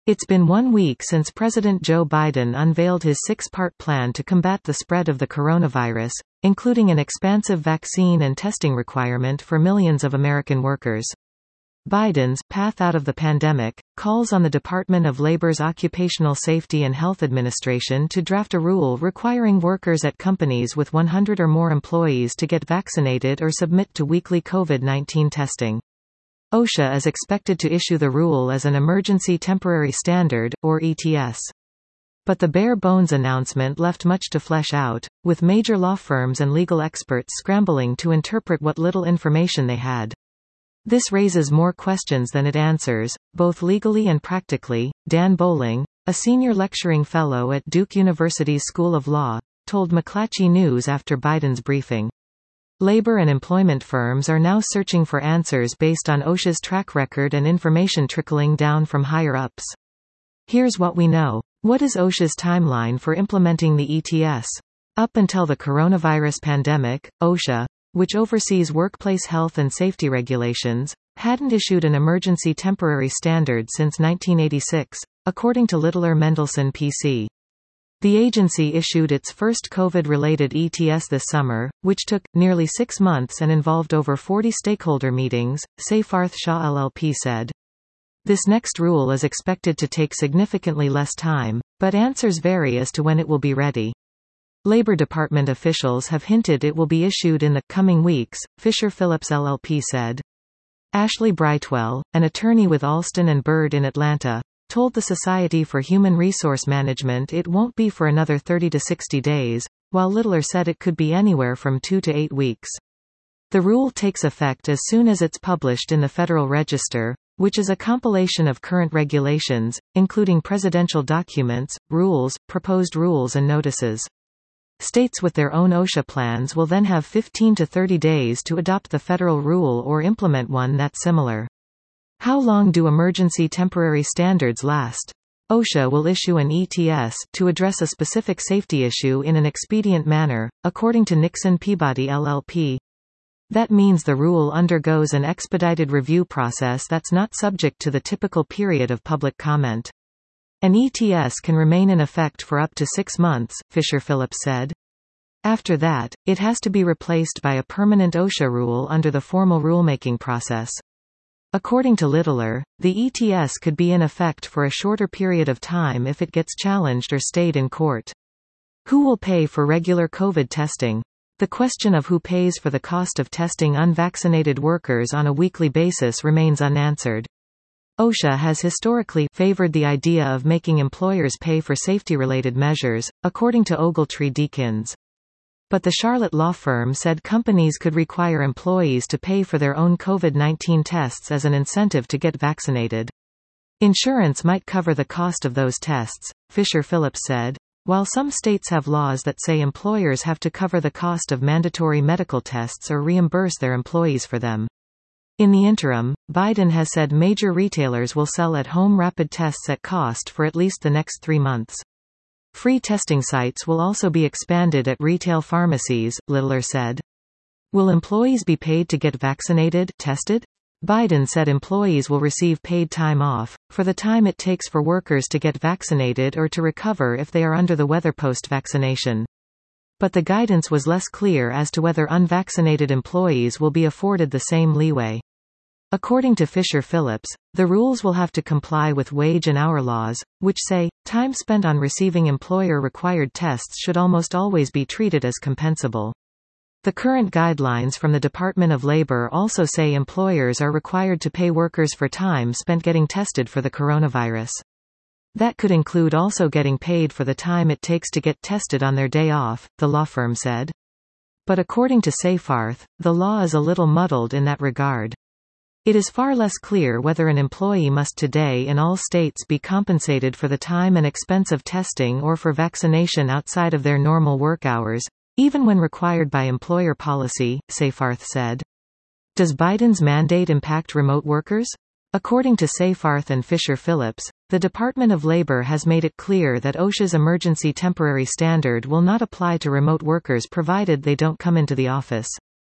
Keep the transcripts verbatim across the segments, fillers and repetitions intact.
It's been one week since President Joe Biden unveiled his six-part plan to combat the spread of the coronavirus, including an expansive vaccine and testing requirement for millions of American workers. Biden's Path Out of the Pandemic calls on the Department of Labor's Occupational Safety and Health Administration to draft a rule requiring workers at companies with one hundred or more employees to get vaccinated or submit to weekly COVID nineteen testing. OSHA is expected to issue the rule as an Emergency Temporary Standard, or E T S. But the bare-bones announcement left much to flesh out, with major law firms and legal experts scrambling to interpret what little information they had. This raises more questions than it answers, both legally and practically. Dan Bowling, a senior lecturing fellow at Duke University's School of Law, told McClatchy News after Biden's briefing. Labor and employment firms are now searching for answers based on OSHA's track record and information trickling down from higher-ups. Here's what we know. What is OSHA's timeline for implementing the E T S? Up until the coronavirus pandemic, OSHA, which oversees workplace health and safety regulations, hadn't issued an emergency temporary standard since nineteen eighty-six, according to Littler Mendelson P C. The agency issued its first COVID-related E T S this summer, which took nearly six months and involved over forty stakeholder meetings, Seyfarth Shaw L L P said. This next rule is expected to take significantly less time, but answers vary as to when it will be ready. Labor Department officials have hinted it will be issued in the coming weeks, Fisher Phillips L L P said. Ashley Brightwell, an attorney with Alston and Bird in Atlanta, told the Society for Human Resource Management it won't be for another thirty to sixty days, while Littler said it could be anywhere from two to eight weeks. The rule takes effect as soon as it's published in the Federal Register, which is a compilation of current regulations, including presidential documents, rules, proposed rules and notices. States with their own OSHA plans will then have fifteen to thirty days to adopt the federal rule or implement one that's similar. How long do emergency temporary standards last? OSHA will issue an E T S to address a specific safety issue in an expedient manner, according to Nixon Peabody L L P. That means the rule undergoes an expedited review process that's not subject to the typical period of public comment. An E T S can remain in effect for up to six months, Fisher Phillips said. After that, it has to be replaced by a permanent OSHA rule under the formal rulemaking process. According to Littler, the E T S could be in effect for a shorter period of time if it gets challenged or stayed in court. Who will pay for regular COVID testing? The question of who pays for the cost of testing unvaccinated workers on a weekly basis remains unanswered. OSHA has historically favored the idea of making employers pay for safety-related measures, according to Ogletree-Deakins. But the Charlotte law firm said companies could require employees to pay for their own COVID nineteen tests as an incentive to get vaccinated. Insurance might cover the cost of those tests, Fisher Phillips said. While some states have laws that say employers have to cover the cost of mandatory medical tests or reimburse their employees for them. In the interim, Biden has said major retailers will sell at-home rapid tests at cost for at least the next three months. Free testing sites will also be expanded at retail pharmacies, Littler said. Will employees be paid to get vaccinated, tested? Biden said employees will receive paid time off, for the time it takes for workers to get vaccinated or to recover if they are under the weather post-vaccination. But the guidance was less clear as to whether unvaccinated employees will be afforded the same leeway. According to Fisher Phillips, the rules will have to comply with wage and hour laws, which say, time spent on receiving employer-required tests should almost always be treated as compensable. The current guidelines from the Department of Labor also say employers are required to pay workers for time spent getting tested for the coronavirus. That could include also getting paid for the time it takes to get tested on their day off, the law firm said. But according to Seyfarth, the law is a little muddled in that regard. It is far less clear whether an employee must today in all states be compensated for the time and expense of testing or for vaccination outside of their normal work hours, even when required by employer policy, Seyfarth said. Does Biden's mandate impact remote workers? According to Seyfarth and Fisher Phillips, the Department of Labor has made it clear that OSHA's emergency temporary standard will not apply to remote workers provided they don't come into the office.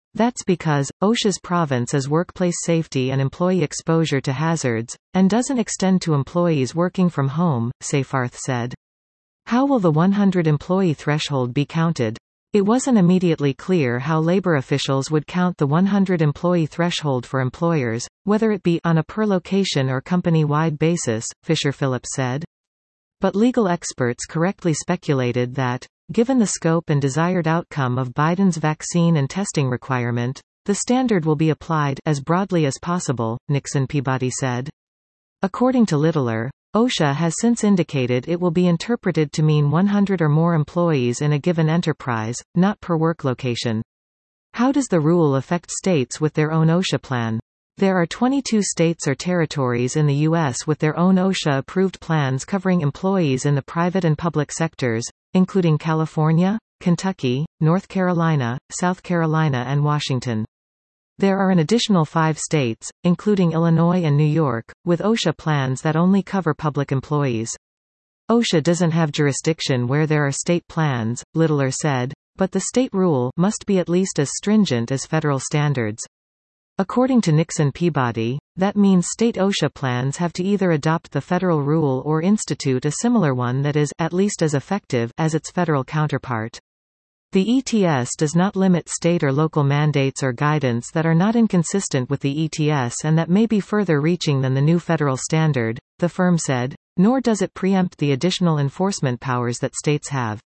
That's because OSHA's province is workplace safety and employee exposure to hazards, and doesn't extend to employees working from home, Seyfarth said. How will the one hundred employee threshold be counted? It wasn't immediately clear how labor officials would count the one hundred employee threshold for employers, whether it be on a per-location or company-wide basis, Fisher-Phillips said. But legal experts correctly speculated that, given the scope and desired outcome of Biden's vaccine and testing requirement, the standard will be applied as broadly as possible, Nixon Peabody said. According to Littler, OSHA has since indicated it will be interpreted to mean one hundred or more employees in a given enterprise, not per work location. How does the rule affect states with their own OSHA plan? There are twenty-two states or territories in the U S with their own OSHA-approved plans covering employees in the private and public sectors, including California, Kentucky, North Carolina, South Carolina and Washington. There are an additional five states, including Illinois and New York, with OSHA plans that only cover public employees. OSHA doesn't have jurisdiction where there are state plans, Littler said, but the state rule must be at least as stringent as federal standards. According to Nixon Peabody, that means state OSHA plans have to either adopt the federal rule or institute a similar one that is at least as effective as its federal counterpart. The E T S does not limit state or local mandates or guidance that are not inconsistent with the E T S and that may be further reaching than the new federal standard, the firm said, nor does it preempt the additional enforcement powers that states have.